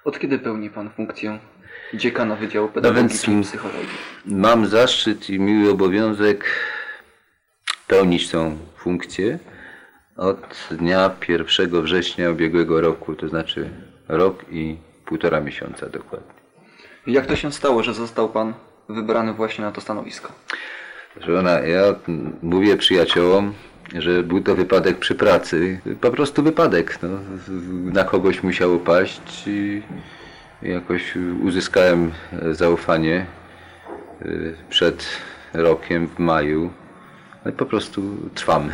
Od kiedy pełni pan funkcję dziekana Wydziału Pedagogiki i Psychologii? Mam zaszczyt i miły obowiązek pełnić tą funkcję od dnia 1 września ubiegłego roku, to znaczy rok i 1,5 miesiąca dokładnie. Jak to się stało, że został pan wybrany właśnie na to stanowisko? Ja mówię przyjaciołom, że był to wypadek przy pracy, po prostu wypadek. No, na kogoś musiało paść i jakoś uzyskałem zaufanie przed rokiem w maju. No i po prostu trwamy.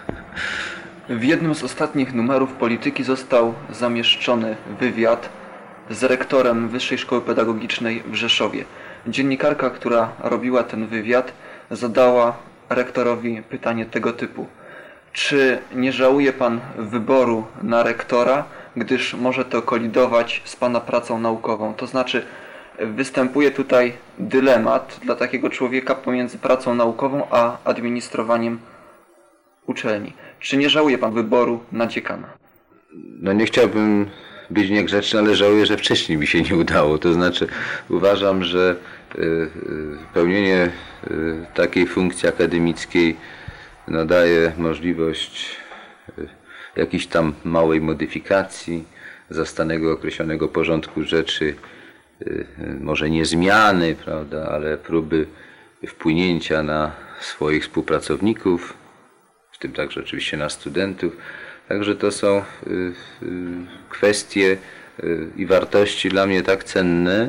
W jednym z ostatnich numerów Polityki został zamieszczony wywiad z rektorem Wyższej Szkoły Pedagogicznej w Rzeszowie. Dziennikarka, która robiła ten wywiad, zadała rektorowi pytanie tego typu. Czy nie żałuje pan wyboru na rektora, gdyż może to kolidować z pana pracą naukową? To znaczy, występuje tutaj dylemat dla takiego człowieka pomiędzy pracą naukową a administrowaniem uczelni. Czy nie żałuje pan wyboru na dziekana? No nie chciałbym być niegrzeczny, ale żałuję, że wcześniej mi się nie udało. To znaczy uważam, że pełnienie takiej funkcji akademickiej daje możliwość jakiejś tam małej modyfikacji zastanego określonego porządku rzeczy, może nie zmiany, prawda, ale próby wpłynięcia na swoich współpracowników, w tym także oczywiście na studentów. Także to są kwestie i wartości dla mnie tak cenne,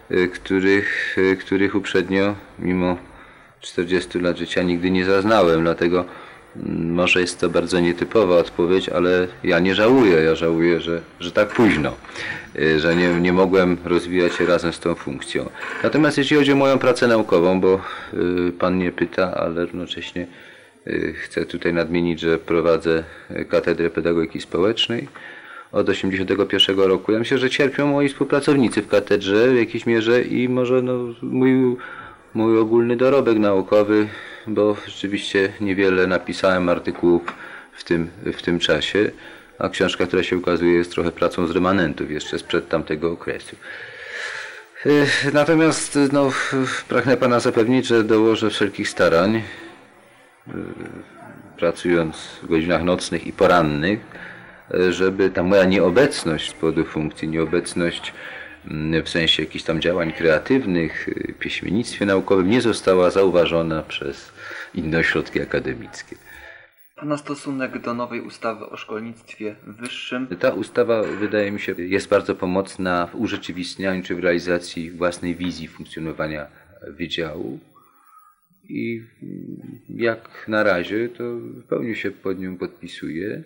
których uprzednio, mimo 40 lat życia, nigdy nie zaznałem. Dlatego może jest to bardzo nietypowa odpowiedź, ale ja nie żałuję. Ja żałuję, że tak późno, że nie mogłem rozwijać się razem z tą funkcją. Natomiast jeśli chodzi o moją pracę naukową, bo pan mnie pyta, ale równocześnie chcę tutaj nadmienić, że prowadzę Katedrę Pedagogiki Społecznej od 1981 roku. Ja myślę, że cierpią moi współpracownicy w katedrze w jakiejś mierze i może mój ogólny dorobek naukowy, bo rzeczywiście niewiele napisałem artykułów w tym czasie, a książka, która się ukazuje, jest trochę pracą z remanentów jeszcze sprzed tamtego okresu. Natomiast pragnę pana zapewnić, że dołożę wszelkich starań, pracując w godzinach nocnych i porannych, żeby ta moja nieobecność z powodu funkcji, nieobecność w sensie jakichś tam działań kreatywnych, w piśmiennictwie naukowym nie została zauważona przez inne ośrodki akademickie. Pana stosunek do nowej ustawy o szkolnictwie wyższym? Ta ustawa, wydaje mi się, jest bardzo pomocna w urzeczywistnianiu czy w realizacji własnej wizji funkcjonowania wydziału. I jak na razie to w pełni się pod nią podpisuję.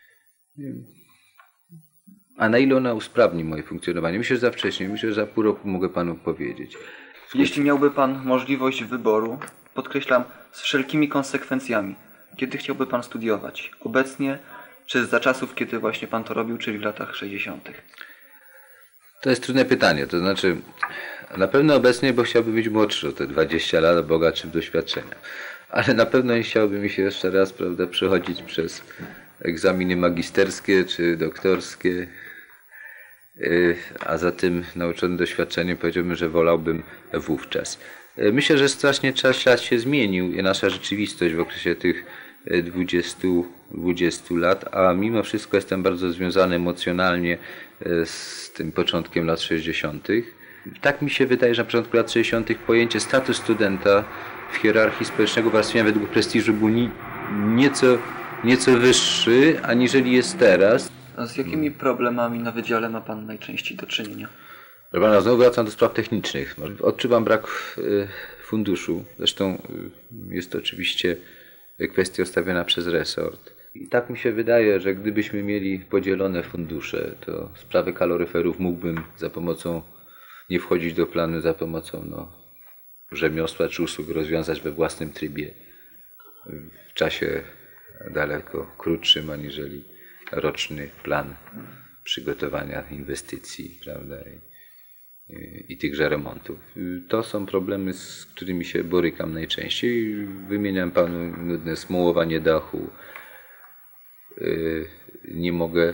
A na ile ona usprawni moje funkcjonowanie? Myślę, że za wcześnie. Myślę, że za pół roku mogę panu powiedzieć. Jeśli miałby pan możliwość wyboru, podkreślam, z wszelkimi konsekwencjami, kiedy chciałby pan studiować? Obecnie, czy za czasów, kiedy właśnie pan to robił, czyli w latach 60.? To jest trudne pytanie. To znaczy, na pewno obecnie, bo chciałbym być młodszy o te 20 lat, bogatszy w doświadczenia. Ale na pewno nie chciałbym mi się jeszcze raz, prawda, przechodzić przez egzaminy magisterskie czy doktorskie. A za tym nauczony doświadczeniem powiedziałbym, że wolałbym wówczas. Myślę, że strasznie czas się zmienił i nasza rzeczywistość w okresie tych 20 lat, a mimo wszystko jestem bardzo związany emocjonalnie z tym początkiem lat 60. Tak mi się wydaje, że na początku lat 60. pojęcie status studenta w hierarchii społecznego warstwienia według prestiżu był nieco wyższy, aniżeli jest teraz. A z jakimi problemami na wydziale ma pan najczęściej do czynienia? Proszę pana, znowu wracam do spraw technicznych. Odczuwam brak funduszu. Zresztą jest to oczywiście kwestia ustawiona przez resort. I tak mi się wydaje, że gdybyśmy mieli podzielone fundusze, to sprawę kaloryferów mógłbym za pomocą, nie wchodzić do planu, za pomocą rzemiosła czy usług rozwiązać we własnym trybie w czasie daleko krótszym aniżeli roczny plan przygotowania inwestycji, prawda, i tychże remontów. To są problemy, z którymi się borykam najczęściej. Wymieniam panu nudne smułowanie dachu. Nie mogę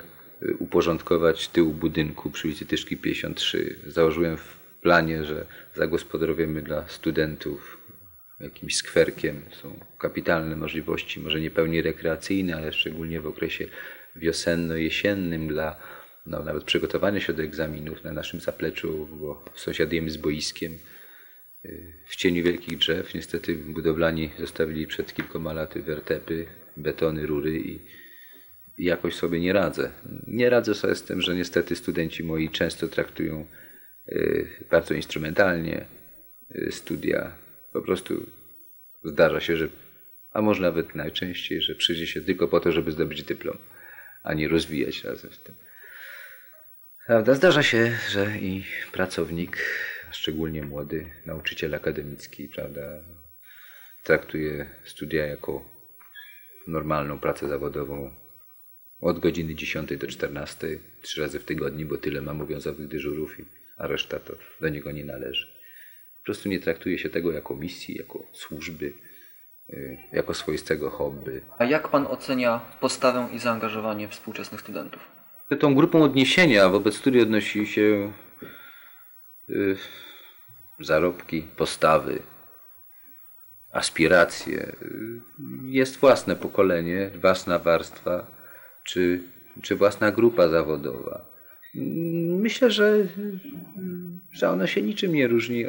uporządkować tył budynku przy ulicy Tyszki 53. Założyłem w planie, że zagospodarujemy dla studentów jakimś skwerkiem. Są kapitalne możliwości, może nie pełni rekreacyjne, ale szczególnie w okresie wiosenno-jesiennym dla nawet przygotowania się do egzaminów na naszym zapleczu, bo sąsiadujemy z boiskiem w cieniu wielkich drzew. Niestety budowlani zostawili przed kilkoma laty wertepy, betony, rury i jakoś sobie nie radzę. Nie radzę sobie z tym, że niestety studenci moi często traktują bardzo instrumentalnie studia. Po prostu zdarza się, że, a może nawet najczęściej, że przyjdzie się tylko po to, żeby zdobyć dyplom, a nie rozwijać razem z tym. Prawda? Zdarza się, że i pracownik, szczególnie młody nauczyciel akademicki, prawda, traktuje studia jako normalną pracę zawodową od godziny 10 do 14, 3 razy w tygodniu, bo tyle mam obowiązkowych dyżurów, a reszta to do niego nie należy. Po prostu nie traktuje się tego jako misji, jako służby, jako swoistego hobby. A jak pan ocenia postawę i zaangażowanie współczesnych studentów? Tą grupą odniesienia wobec studiów odnosi się zarobki, postawy, aspiracje. Jest własne pokolenie, własna warstwa, czy własna grupa zawodowa. Myślę, że ono się niczym nie różni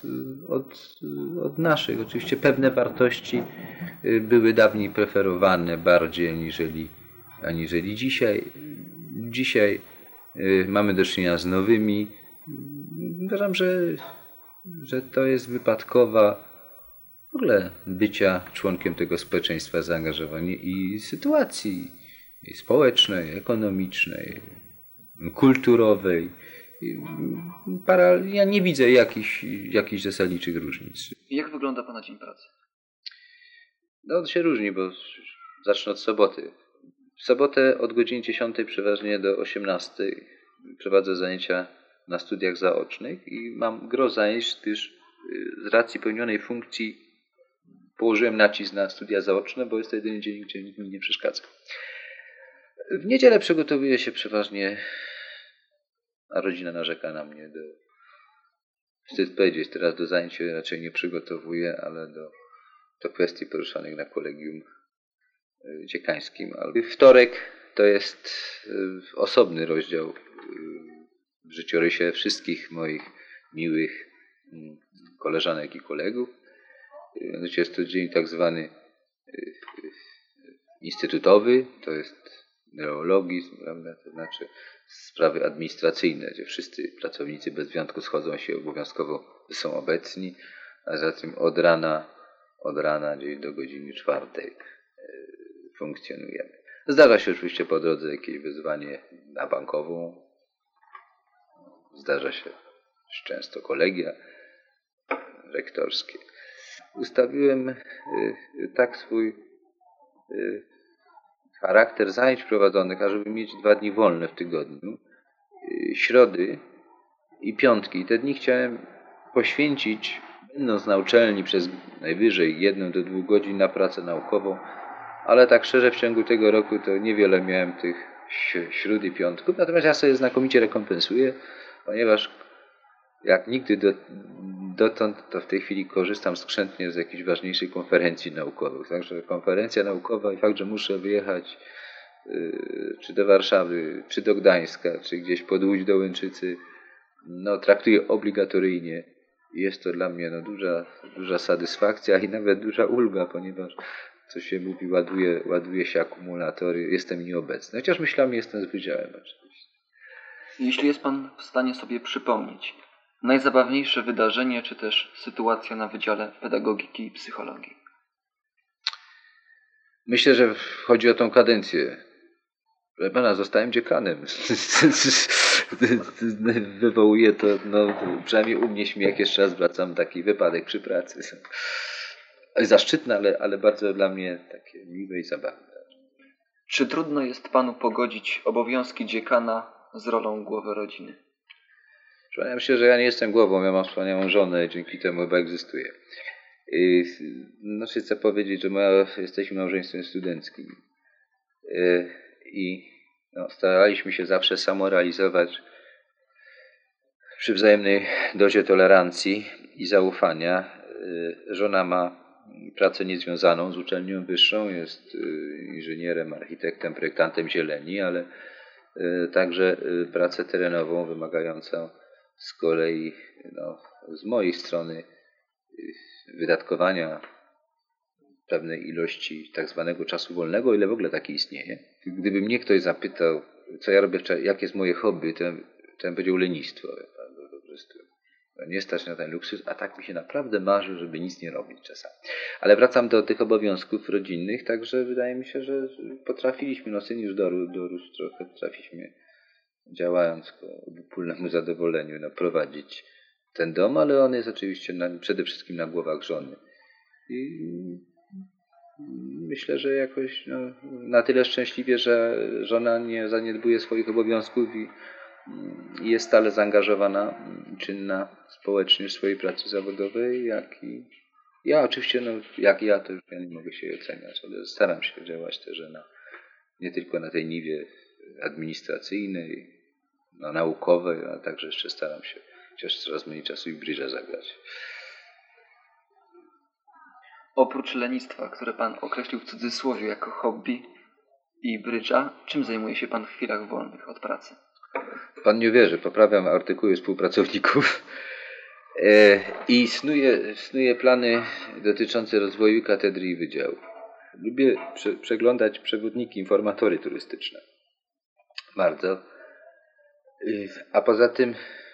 od naszych. Oczywiście pewne wartości były dawniej preferowane bardziej aniżeli dzisiaj. Dzisiaj mamy do czynienia z nowymi. Uważam, że to jest wypadkowa w ogóle bycia członkiem tego społeczeństwa, zaangażowanie i sytuacji społecznej, ekonomicznej, kulturowej. Ja nie widzę jakichś zasadniczych różnic. Jak wygląda pana dzień pracy? No to się różni, bo zacznę od soboty. W sobotę od godziny 10 przeważnie do 18 prowadzę zajęcia na studiach zaocznych i mam gro zajęć, gdyż z racji pełnionej funkcji położyłem nacisk na studia zaoczne, bo jest to jedyny dzień, gdzie nikt mi nie przeszkadza. W niedzielę przygotowuję się przeważnie, a rodzina narzeka na mnie. Wstyd powiedzieć, teraz do zajęć się raczej nie przygotowuję, ale do kwestii poruszanych na kolegium dziekańskim. Wtorek to jest osobny rozdział w życiorysie wszystkich moich miłych koleżanek i kolegów. Jest to dzień tak zwany instytutowy, to jest neologizm, prawda? To znaczy sprawy administracyjne, gdzie wszyscy pracownicy bez wyjątku schodzą się obowiązkowo, są obecni, a zatem od rana gdzieś do godziny 4 funkcjonujemy. Zdarza się oczywiście po drodze jakieś wyzwanie na bankową, zdarza się często kolegia rektorskie. Ustawiłem tak swój charakter zajęć prowadzonych, ażeby mieć 2 dni wolne w tygodniu, środy i piątki. Te dni chciałem poświęcić, będąc na uczelni przez najwyżej 1 do 2 godzin na pracę naukową, ale tak szczerze w ciągu tego roku to niewiele miałem tych śród i piątków, natomiast ja sobie znakomicie rekompensuję, ponieważ jak nigdy dotąd, to w tej chwili korzystam skrzętnie z jakichś ważniejszych konferencji naukowych. Także konferencja naukowa i fakt, że muszę wyjechać czy do Warszawy, czy do Gdańska, czy gdzieś pod Łódź do Łęczycy, traktuję obligatoryjnie. Jest to dla mnie duża satysfakcja i nawet duża ulga, ponieważ, co się mówi, ładuje się akumulatory, jestem nieobecny. Chociaż myślami jestem z wydziałem oczywiście. Jeśli jest pan w stanie sobie przypomnieć najzabawniejsze wydarzenie, czy też sytuacja na Wydziale Pedagogiki i Psychologii? Myślę, że chodzi o tą kadencję. Proszę pana, zostałem dziekanem. Wywołuje to, przynajmniej u mnie śmiech, jeszcze raz wracam, taki wypadek przy pracy. Zaszczytne, ale bardzo dla mnie takie miłe i zabawne. Czy trudno jest panu pogodzić obowiązki dziekana z rolą głowy rodziny? Ja myślę, że ja nie jestem głową, ja mam wspaniałą żonę i dzięki temu chyba egzystuję. Chcę powiedzieć, że jesteśmy małżeństwem studenckim i No, staraliśmy się zawsze samorealizować przy wzajemnej dozie tolerancji i zaufania. Żona ma pracę niezwiązaną z uczelnią wyższą, jest inżynierem, architektem, projektantem zieleni, ale także pracę terenową wymagającą z kolei z mojej strony wydatkowania pewnej ilości tak zwanego czasu wolnego, o ile w ogóle taki istnieje. Gdyby mnie ktoś zapytał, co ja robię, jakie jest moje hobby, to ja bym powiedział lenistwo. Po prostu nie stać na ten luksus, a tak mi się naprawdę marzy, żeby nic nie robić czasami. Ale wracam do tych obowiązków rodzinnych, także wydaje mi się, że potrafiliśmy, syn już dorósł trochę, potrafiliśmy, działając ku obopólnemu zadowoleniu, prowadzić ten dom, ale on jest oczywiście przede wszystkim na głowach żony. I myślę, że jakoś na tyle szczęśliwie, że żona nie zaniedbuje swoich obowiązków i jest stale zaangażowana, czynna społecznie w swojej pracy zawodowej, jak i ja oczywiście, jak ja to już ja nie mogę się oceniać, ale staram się działać też nie tylko na tej niwie administracyjnej, naukowej, a także jeszcze staram się chociaż coraz mniej czasu i w brydża zagrać. Oprócz lenistwa, które pan określił w cudzysłowie jako hobby i brydża, czym zajmuje się pan w chwilach wolnych od pracy? Pan nie uwierzy, poprawiam artykuły współpracowników i snuję plany dotyczące rozwoju katedry i wydziału. Lubię przeglądać przewodniki, informatory turystyczne. Bardzo. A poza tym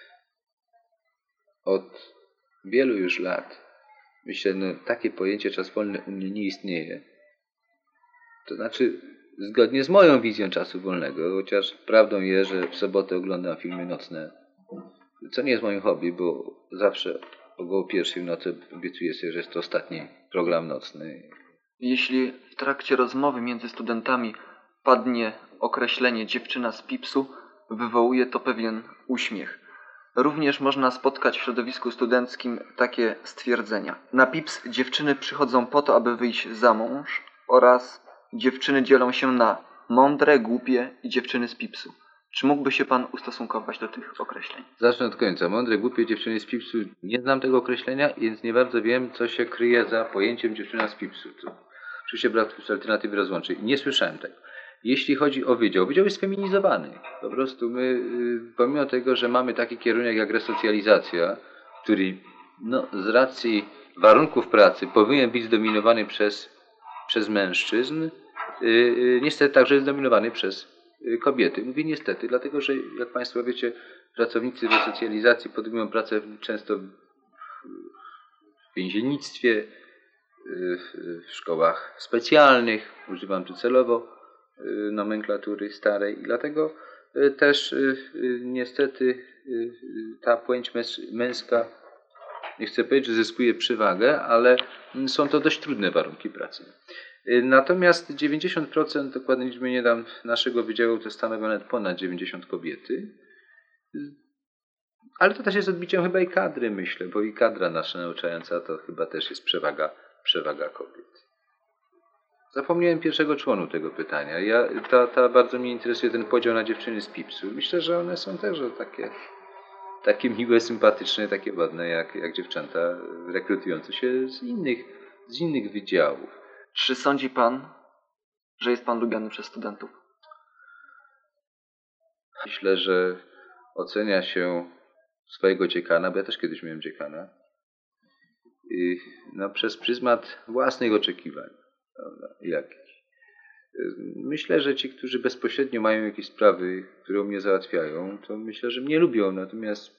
od wielu już lat, myślę, takie pojęcie czas wolny u mnie nie istnieje. To znaczy, zgodnie z moją wizją czasu wolnego, chociaż prawdą jest, że w sobotę oglądam filmy nocne, co nie jest moim hobby, bo zawsze około 1:00 w nocy obiecuję sobie, że jest to ostatni program nocny. Jeśli w trakcie rozmowy między studentami padnie określenie dziewczyna z Pipsu, wywołuje to pewien uśmiech. Również można spotkać w środowisku studenckim takie stwierdzenia. Na Pips dziewczyny przychodzą po to, aby wyjść za mąż, oraz dziewczyny dzielą się na mądre, głupie i dziewczyny z Pipsu. Czy mógłby się pan ustosunkować do tych określeń? Zacznę od końca. Mądre, głupie dziewczyny z Pipsu. Nie znam tego określenia, więc nie bardzo wiem, co się kryje za pojęciem dziewczyna z Pipsu. To oczywiście brak alternatywy rozłącznej. Nie słyszałem tego. Jeśli chodzi o wydział jest feminizowany. Po prostu my, pomimo tego, że mamy taki kierunek jak resocjalizacja, który z racji warunków pracy powinien być zdominowany przez mężczyzn, niestety także jest zdominowany przez kobiety. Mówię niestety, dlatego że jak Państwo wiecie, pracownicy resocjalizacji podejmują pracę często w więziennictwie, w szkołach specjalnych, używam tu celowo nomenklatury starej i dlatego też niestety ta płeć męska, nie chcę powiedzieć, że zyskuje przewagę, ale są to dość trudne warunki pracy. Natomiast 90%, dokładnie liczby nie dam, naszego wydziału to stanowią nawet ponad 90 kobiety. Ale to też jest odbiciem chyba i kadry, myślę, bo i kadra nasza nauczająca to chyba też jest przewaga kobiet. Zapomniałem pierwszego członu tego pytania. Bardzo mnie interesuje ten podział na dziewczyny z Pipsu. Myślę, że one są też takie miłe, sympatyczne, takie ładne jak dziewczęta rekrutujące się z innych wydziałów. Czy sądzi pan, że jest pan lubiany przez studentów? Myślę, że ocenia się swojego dziekana, bo ja też kiedyś miałem dziekana, przez pryzmat własnych oczekiwań. Jakich. Myślę, że ci, którzy bezpośrednio mają jakieś sprawy, które mnie załatwiają, to myślę, że mnie lubią. Natomiast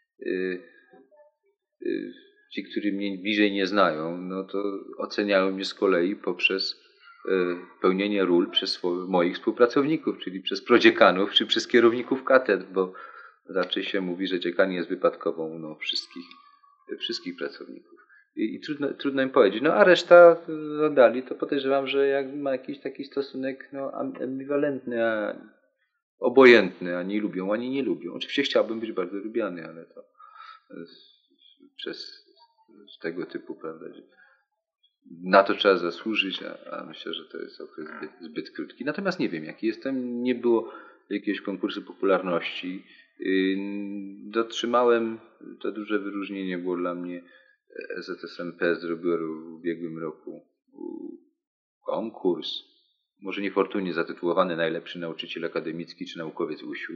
ci, którzy mnie bliżej nie znają, to oceniają mnie z kolei poprzez pełnienie ról przez moich współpracowników, czyli przez prodziekanów, czy przez kierowników katedr, bo raczej się mówi, że dziekan jest wypadkową wszystkich pracowników. I trudno im powiedzieć. A reszta dali, to podejrzewam, że jak ma jakiś taki stosunek ambiwalentny, obojętny, ani lubią, ani nie lubią. Oczywiście chciałbym być bardzo lubiany, ale to przez tego typu, prawda, na to trzeba zasłużyć, a myślę, że to jest okres zbyt krótki. Natomiast nie wiem, jaki jestem. Nie było jakiegoś konkursu popularności. Dotrzymałem, to duże wyróżnienie było dla mnie. ZSMP zrobiło w ubiegłym roku konkurs, może niefortunnie zatytułowany Najlepszy Nauczyciel Akademicki czy Naukowiec UŚ.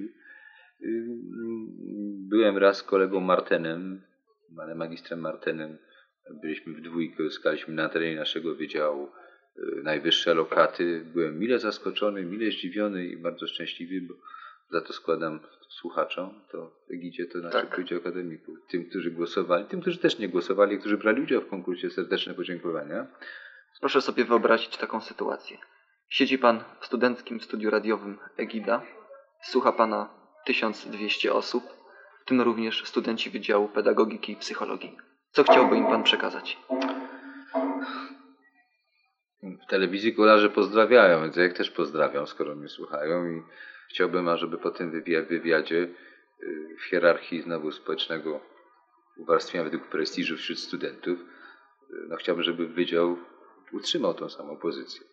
Byłem raz z kolegą Martenem, panem magistrem Martenem. Byliśmy w dwójkę, uzyskaliśmy na terenie naszego wydziału najwyższe lokaty. Byłem mile zaskoczony, mile zdziwiony i bardzo szczęśliwy, bo za to składam słuchaczom, to Egidzie, to naszych wydział akademików, tym, którzy głosowali, tym, którzy też nie głosowali, którzy brali udział w konkursie, serdeczne podziękowania. Proszę sobie wyobrazić taką sytuację. Siedzi pan w studenckim studiu radiowym Egida, słucha pana 1200 osób, w tym również studenci Wydziału Pedagogiki i Psychologii. Co chciałby im pan przekazać? W telewizji kolarze pozdrawiają, więc ja ich też pozdrawiam, skoro mnie słuchają i chciałbym, ażeby po tym wywiadzie w hierarchii znowu społecznego uwarstwienia według prestiżu wśród studentów, chciałbym, żeby wydział utrzymał tą samą pozycję.